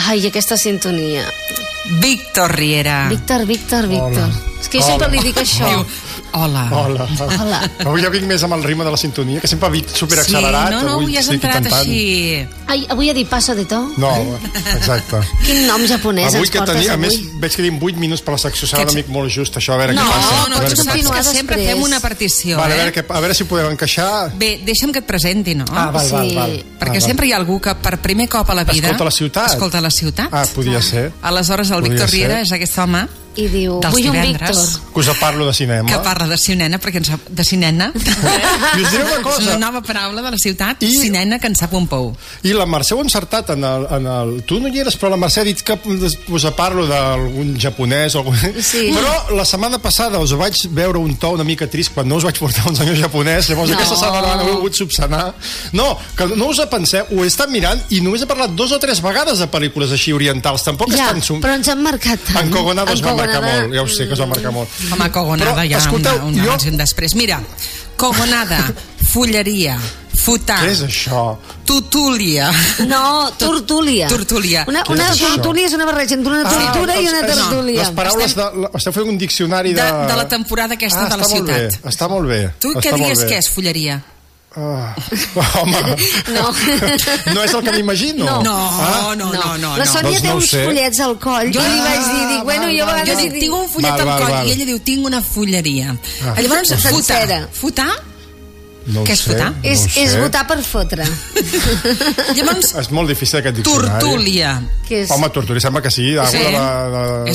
Ai, aquesta sintonia. Víctor Riera. Víctor. És que jo sempre li dic això. Hola. Avui ja vinc més amb el ritme de la sintonia, que sempre ha vinc superaccelerat. Sí, avui has entrat així. Ai, avui ha dit paso de to? No, exacte. Quin nom japonès ens portes avui? A més, veig que dic 8 minuts per la secció, serà una mica molt just, això, a veure què passa. No, tu saps que sempre fem una partició. Vale, a veure si podem encaixar. Bé, deixa'm que et presenti, no? Val. Perquè sempre hi ha algú que per primer cop a la vida... Escolta la ciutat. Podia ser. Aleshores, el Víctor Riera és aquest home i diu, vull un Víctor. Que us parlo de cinema. Que parla de cinena, perquè en sap... De cinena. I us diré una cosa. És una nova paraula de la ciutat, cinena, que en sap un pou. I la Mercè ho ha encertat en el... Tu no hi eres, però la Mercè ha dit que us parlo d'algun japonès o algun... Sí. Però la setmana passada us vaig veure un to una mica trist quan no us vaig portar un senyor japonès, llavors aquesta setmana no heu volgut subsanar. No, que no us penseu, ho he estat mirant i només he parlat 2 o 3 vegades de pel·lícules així orientals, tampoc estan... Però ens han marcat tant. En Kogonada es va marcar molt, ja ho sé que es va marcar molt. Home, Kogonada ja un abans i un després. Mira, Kogonada, fulleria, futar. Què és això? Tutúlia. No, tortúlia. Una tortúlia és una barreja entre una tortura i una tertúlia. Les paraules esteu fent un diccionari de la temporada aquesta de la ciutat. Està molt bé. Tu què diries que és fulleria? Home, no és el que m'imagino. No. La Sònia té uns fullets al coll. Jo li vaig dir, bueno, jo a vegades dic, tinc un fullet al coll, i ella diu, tinc una fulleria. Llavors, futar? Què és futar? És votar per fotre. Llavors, és molt difícil aquest diccionari. Tortúlia. Home, tortúlia sembla que sí. És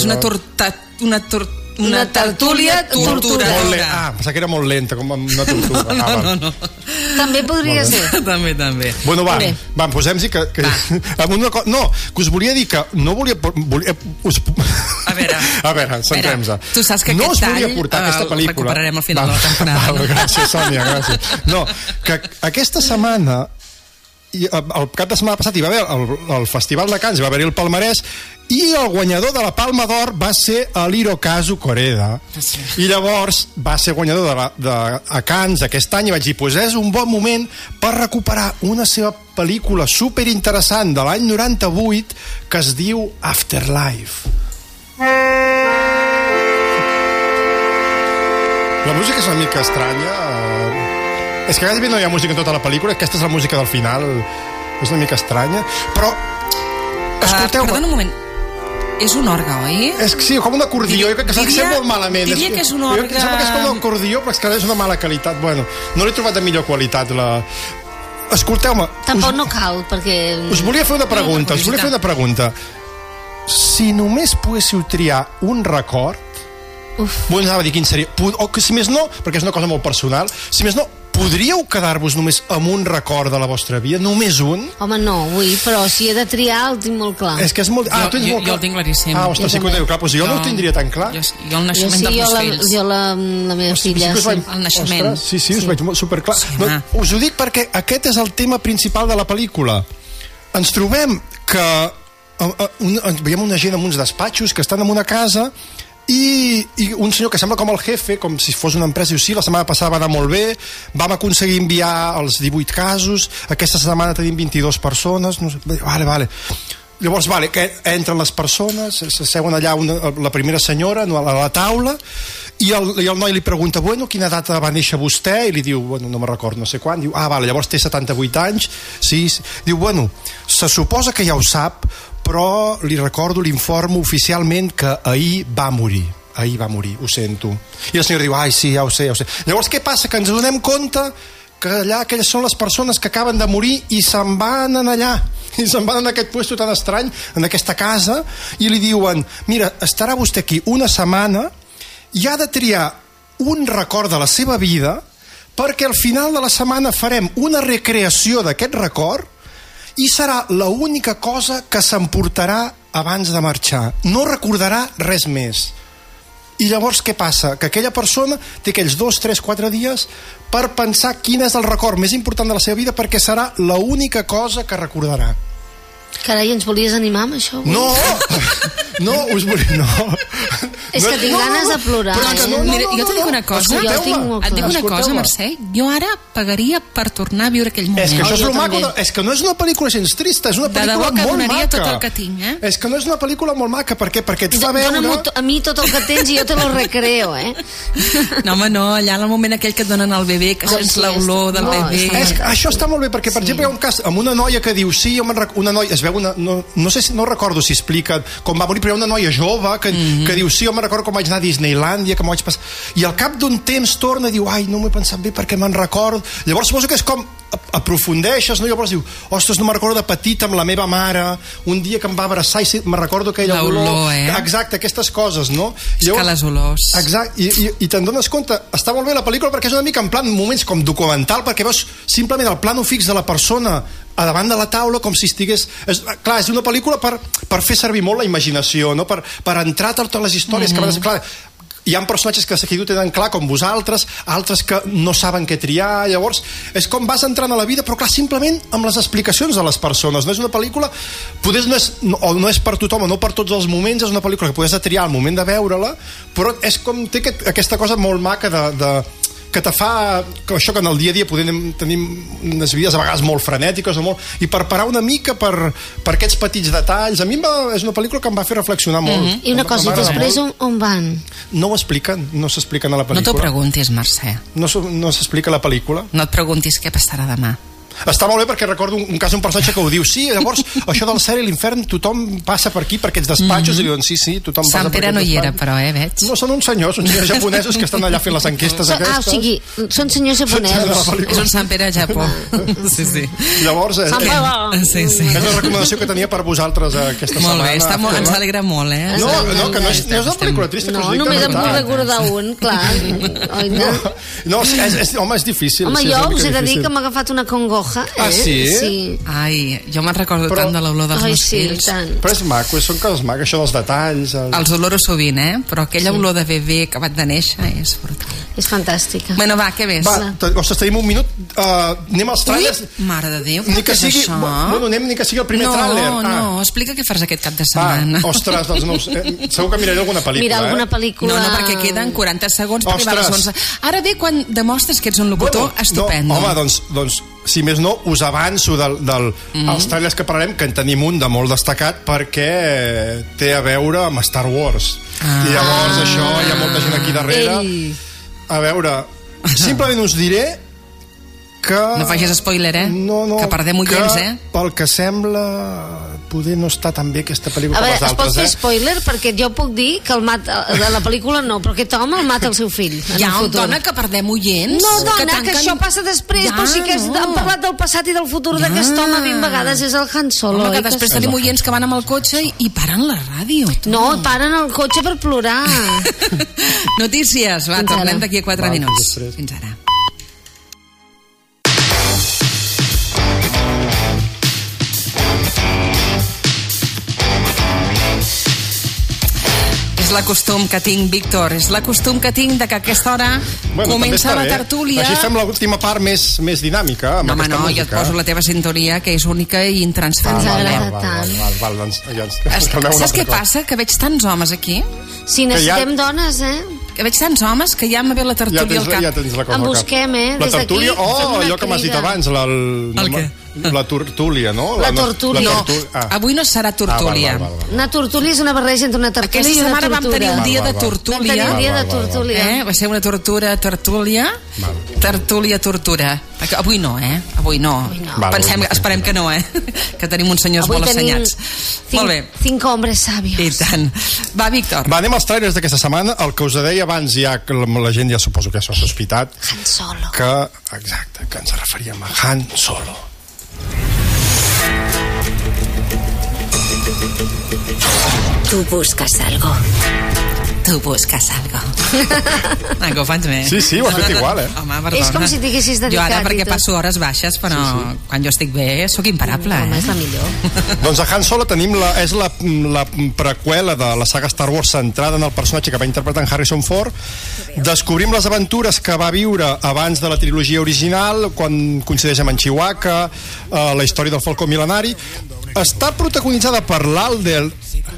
una tertúlia torturadora. Pensava que era molt lenta, com una tortuga. No. També podria ser. També. Bueno, va, posem-s'hi que... No, que us volia dir que no volia... A veure, centrem-se. Tu saps que no aquest tall volia portar aquesta pel·lícula. Recuperarem al final de la temporada. Gràcies, Sònia, gràcies. No, que aquesta setmana, el cap de setmana passat hi va haver el Festival de Cannes, hi va haver-hi el palmarès, i el guanyador de la Palma d'Or va ser l'Hirokazu Koreda. I llavors va ser guanyador a Cannes aquest any i vaig dir, és un bon moment per recuperar una seva pel·lícula superinteressant de l'any 98 que es diu Afterlife. La música és una mica estranya. És que gairebé no hi ha música en tota la pel·lícula. Aquesta és la música del final. És una mica estranya. Però, escolteu... Perdona un moment. És un orgue, oi? És que sí, com un acordió. Jo crec que s'ha fet molt malament. Diria que és un orgue... Sembla que és com un acordió, però és que és una mala qualitat. Bueno, no l'he trobat de millor qualitat. Escolteu-me... Tampoc no cal, perquè... Us volia fer una pregunta. Si només poguéssiu triar un record... Vull anava a dir quin seria... O que si més no, perquè és una cosa molt personal, si més no, podríeu quedar-vos només amb un record de la vostra vida? Només un? Home, no, vull, però si he de triar el tinc molt clar. És que és molt... Jo el tinc claríssim. Ostres, sí que ho teniu clar, doncs jo no ho tindria tan clar. Jo el naixement dels meus fills. Jo la meva filla, sí. El naixement. Sí, us veig superclar. Us ho dic perquè aquest és el tema principal de la pel·lícula. Ens trobem que veiem una gent en uns despatxos que estan en una casa i un senyor que sembla com el jefe, com si fos una empresa, diu, sí, la setmana passada va anar molt bé, vam aconseguir enviar els 18 casos, aquesta setmana tenim 22 persones, no sé, vale. Llavors, que entren les persones, s'asseuen allà la primera senyora a la taula, i el noi li pregunta, bueno, quina data va néixer vostè? I li diu, bueno, no me'n recordo, no sé quan. Diu, llavors té 78 anys. Sí. Diu, bueno, se suposa que ja ho sap, però li recordo, l'informo oficialment que ahir va morir, ho sento. I la senyora diu, sí, ja ho sé. Llavors què passa? Que ens donem compte que allà aquelles són les persones que acaben de morir i se'n van allà, i se'n van en aquest puesto tan estrany, en aquesta casa, i li diuen, mira, estarà vostè aquí una setmana i ha de triar un record de la seva vida perquè al final de la setmana farem una recreació d'aquest record i serà l'única cosa que s'emportarà abans de marxar. No recordarà res més. I llavors què passa? Que aquella persona té aquells 2, 3, 4 dies per pensar quin és el record més important de la seva vida perquè serà l'única cosa que recordarà. Carai, ens volies animar amb això? No, us volia... No. És que tinc ganes de plorar. Mira, jo t'ho dic una cosa. Et dic una cosa, Mercè. Jo ara pagaria per tornar a viure aquell moment. És que això és lo maco. És que no és una pel·lícula gens trista, és una pel·lícula molt maca. Tot el que tinc, És que no és una pel·lícula molt maca. Per què? Perquè et fa veure... A mi tot el que tens i jo te lo recreo, No, home, no. Allà en el moment aquell que et donen al bebè, que sents l'olor del bebè. Això està molt bé, perquè, per exemple, hi ha un cas amb una noia que diu, sí, una noia, es veu una... No sé, no recordo si explica com va morir, però hi ha una noia jove que diu, sí, jo me'n recordo com vaig anar a Disneylàndia, que m'ho vaig passar... I al cap d'un temps torna i diu, ai, no m'ho he pensat bé perquè me'n recordo. Llavors suposo que és com aprofundeixes, no? Llavors diu, ostres, no me'n recordo de petit amb la meva mare, un dia que em va abraçar i me'n recordo aquella olor. Exacte, aquestes coses, no? És que les olors... Exacte, i te'n dones compte, està molt bé la pel·lícula perquè és una mica en plan moments com documental, perquè veus simplement el plano fix de la persona a davant de la taula com si estigués... Clar, és una pel·lícula per fer servir molt la imaginació, no? Per entrar a totes les històries que van... Clar, hi ha personatges que ho tenen clar com vosaltres, altres que no saben què triar, llavors és com vas entrant a la vida, però clar, simplement amb les explicacions de les persones. No és una pel·lícula, no és per tothom o no per tots els moments, és una pel·lícula que podés triar al moment de veure-la, però és com té aquesta cosa molt maca que te fa que això que en el dia a dia tenim unes vides a vegades molt frenètiques i per parar una mica per aquests petits detalls. A mi és una pel·lícula que em va fer reflexionar molt. I una cosa, i després on van? No ho expliquen, no s'expliquen a la pel·lícula. No t'ho preguntis, Mercè. No s'explica a la pel·lícula. No et preguntis què passarà demà. Està molt bé perquè recordo un cas d'un personatge que ho diu, sí, llavors això del cel i l'infern tothom passa per aquí, per aquests despatxos, i diuen sí, tothom passa per aquests despatxos. Sant Pere no hi era, però, veig. No, són uns senyors japonesos que estan allà fent les enquestes aquestes. O sigui, són senyors japonesos. És un Sant Pere a Japó. Sí. Llavors, és la recomanació que tenia per vosaltres aquesta setmana. Molt bé, ens alegra molt, No, que no és una pel·lícula trista. No, només em puc recordar un, clar. No, home, és difícil. Home, jo us he de dir que m'ha agafat una congoja. Ah, sí? Sí. Ai, jo me'n recordo tant de l'olor dels meus fills. Però és maco, són coses maques, això dels detalls. Els oloro sovint, però aquella olor de bebè acabat de néixer és brutal. És fantàstica. Bueno, va, què més? Ostres, tenim un minut. Anem als tràilers. Mare de Déu, què és això? Bueno, anem ni que sigui el primer tràiler. No, explica què faràs aquest cap de setmana. Ostres, doncs no, segur que miraré alguna pel·lícula. Mira alguna pel·lícula. No, perquè queden 40 segons per arribar a les 11. Ara bé, quan demostres que ets un locutor, estupendo. Home, doncs, si més no, us avanço els trailers que parlarem, que en tenim un de molt destacat perquè té a veure amb Star Wars. I llavors això, hi ha molta gent aquí darrere. A veure, simplement us diré que... No facis spoiler, que perdem oients, pel que sembla, poder no està tan bé aquesta pel·lícula com les altres. Es pot fer spoiler? Perquè jo puc dir que de la pel·lícula no, però aquest home el mata el seu fill. Ja, dona, que perdem oients. No, dona, que això passa després, però sí que han parlat del passat i del futur d'aquest home 20 vegades, és el Han Solo. Home, que després tenim oients que van amb el cotxe i paren la ràdio. No, paren el cotxe per plorar. Notícies, va, tornem d'aquí a 4 minuts. Fins ara. És la costum que tinc, Víctor, és la costum que tinc de que a aquesta hora comença la tertúlia. Així fem l'última part més dinàmica amb aquesta música. Jo et poso la teva sintonia, que és única i intransferible. Saps què passa? Que veig tants homes aquí. Si necessitem dones, que veig tants homes que ja m'ha ve la tertúlia al cap. Ja tens la cosa en busquem, La tertúlia, allò que m'has dit abans, el què? La tertúlia, no? La tertúlia. Avui no serà tertúlia. Una tertúlia és una barreja entre una tertúlia i una tortura. Aquesta setmana vam tenir un dia de tertúlia. Vam tenir un dia de tertúlia. Va ser una tertúlia. Tertúlia. Avui no, Avui no. Esperem que no, que tenim uns senyors molt assenyats. Molt bé. 5 homes sabios. I tant. Va, Víctor. Va, anem als trailers d'aquesta setmana. El que us deia abans, ja que la gent ja suposo que s'ho ha sospitat. Han Solo. Exacte, que ens referíem a Han Solo. Tú buscas algo. Que ho faig bé. Sí, ho has fet igual, Home, perdona. És com si t'haguessis dedicat. Jo ara perquè passo hores baixes, però quan jo estic bé sóc imparable. Home, és la millor. Doncs a Han Solo tenim és la preqüela de la saga Star Wars centrada en el personatge que va interpretar en Harrison Ford. Descobrim les aventures que va viure abans de la trilogia original, quan coincideix amb en Chewbacca, la història del Falcó Mil·lenari. està protagonitzada per l'Alden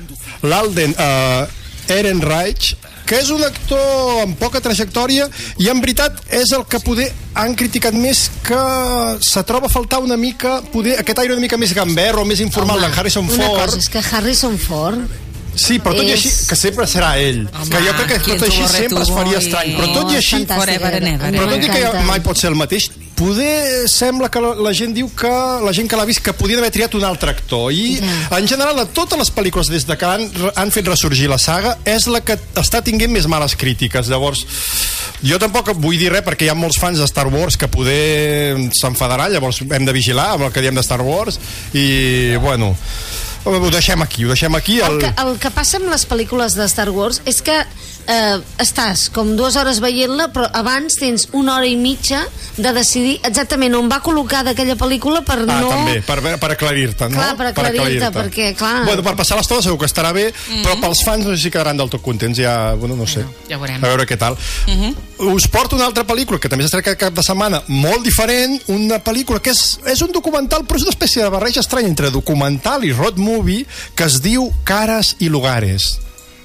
Ehrenreich, que és un actor amb poca trajectòria i en veritat és el que poder han criticat més, que se troba a faltar una mica poder aquest aire una mica més gamberro, més informal d'en Harrison Ford. Una cosa és que Harrison Ford sí, però tot i així, que sempre serà ell. Que jo crec que tot i així sempre es faria estrany. Però tot i així, però tot i que mai pot ser el mateix, poder sembla que la gent diu que la gent que l'ha vist que podien haver triat un altre actor. I en general, a totes les pel·lícules des de que han fet ressorgir la saga, és la que està tinguent més males crítiques. Llavors, jo tampoc vull dir res perquè hi ha molts fans de Star Wars que poder s'enfadaran, llavors hem de vigilar amb el que diem de Star Wars i, bueno, ho deixem aquí. El que passa amb les pel·lícules de Star Wars és que estàs com 2 hores veient-la, però abans tens 1 hora i mitja de decidir exactament on va col·locar d'aquella pel·lícula per no... també, per aclarir-te, no? Clar, per aclarir-te, perquè, clar... Bueno, per passar l'estona segur que estarà bé, però pels fans no sé si quedaran del tot contents, ja, bueno, no sé. Ja veurem. A veure què tal. Us porto una altra pel·lícula que també s'estrena cap de setmana, molt diferent, una pel·lícula que és un documental, però és una espècie de barreja estranya entre documental i road movie, que es diu Caras y Lugares.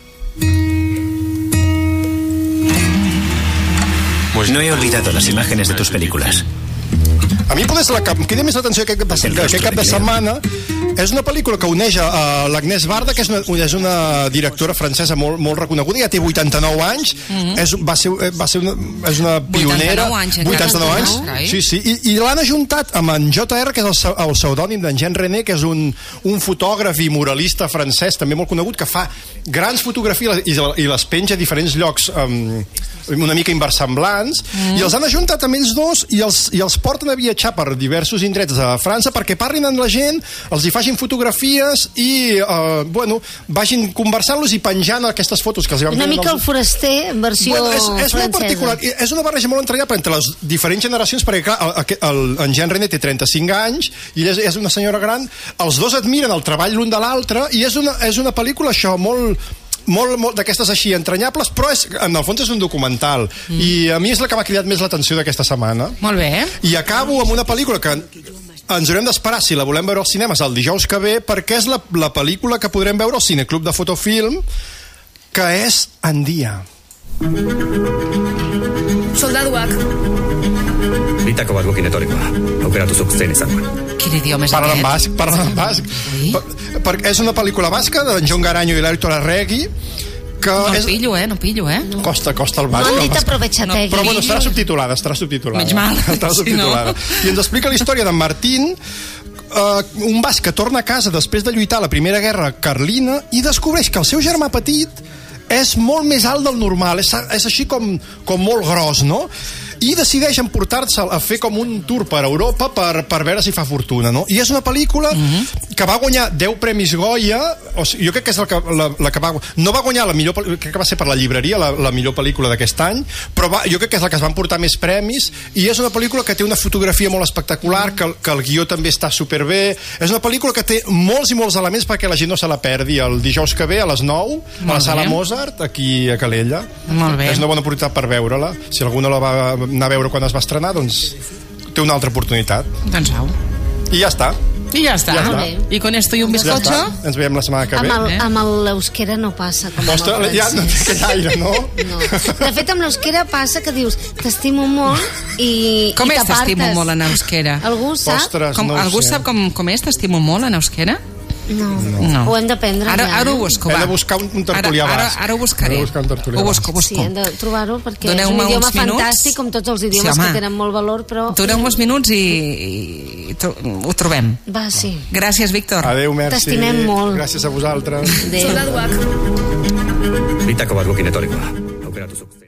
Pues no he olvidado las imágenes de tus películas. A mi potser la que em crida més l'atenció aquest cap de setmana és una pel·lícula que uneix a l'Agnès Varda, que és una directora francesa molt reconeguda, ja té 89 anys, és una pionera. 89 anys. Sí, i l'han ajuntat amb en JR, que és el pseudònim d'en Jean René, que és un fotògraf i muralista francès també molt conegut, que fa grans fotografies i les penja a diferents llocs una mica inversemblants, i els han ajuntat amb ells dos i els porten a viatjar per diversos indrets de França perquè parlin amb la gent, els hi facin fotografies i, bueno, vagin conversant-los i penjant aquestes fotos que els van una mica el Foraster en versió francesa. És molt particular, és una barreja molt entranyable entre les diferents generacions, perquè clar, en Jean René té 35 anys i és una senyora gran, els dos admiren el treball l'un de l'altre i és una pel·lícula això molt d'aquestes així entranyables, però en el fons és un documental i a mi és la que m'ha cridat més l'atenció d'aquesta setmana. Molt bé. I acabo amb una pel·lícula que ens haurem d'esperar si la volem veure als cinemes el dijous que ve, perquè és la pel·lícula que podrem veure al Cineclub de Fotofilm, que és Handia. Soldaduak Bitako bat gokin etorikoa. Aukeratu zuk zein izangoen. Quin idioma és aquest? Parla en basc. És una pel·lícula basca d'en Jon Garanyo i l'Aitor Arregui, que no pillo. Costa el basc. No han dit aprovechategi. Però bueno, estarà subtitulada. Menys mal. Estarà subtitulada. I ens explica la història d'en Martín, un basc que torna a casa després de lluitar a la Primera Guerra Carlina i descobreix que el seu germà petit és molt més alt del normal, és així com molt gros, no? I decideix emportar-se'l a fer com un tour per Europa per veure si fa fortuna, no? I és una pel·lícula que va guanyar 10 premis Goya, o sigui, jo crec que és la que va... No va guanyar la millor... Crec que va ser per la llibreria la millor pel·lícula d'aquest any, però jo crec que és la que es van portar més premis, i és una pel·lícula que té una fotografia molt espectacular, que el guió també està superbé. És una pel·lícula que té molts i molts elements perquè la gent no se la perdi el dijous que ve a les 9, a la Sala Mozart, aquí a Calella. Molt bé. És una bona oportunitat per veure-la. Si algú no la va anar a veure quan es va estrenar, doncs té una altra oportunitat. Doncs au. I ja està. I con esto y un bizcocho? Ja ens veiem la setmana que ve. Amb l'euskera no passa. Ja no té aquest aire, no? De fet, amb l'euskera passa que dius t'estimo molt i com és t'estimo molt en euskera? Algú sap? Ostres, no algú sap com és t'estimo molt en euskera? No. Ho hem d'aprendre. Ara ho busco, va. Hem de buscar un tertulià basc. Ara ho buscaré. Ho busco. Sí, hem de trobar-ho perquè és un idioma fantàstic, com tots els idiomes que tenen molt valor, però... Doneu uns minuts i ho trobem. Va, sí. Gràcies, Víctor. Adéu, merci. T'estimem molt. Gràcies a vosaltres. Adéu. Soldaduak Bitako bat gokin etorikoa. Aukeratu zuk.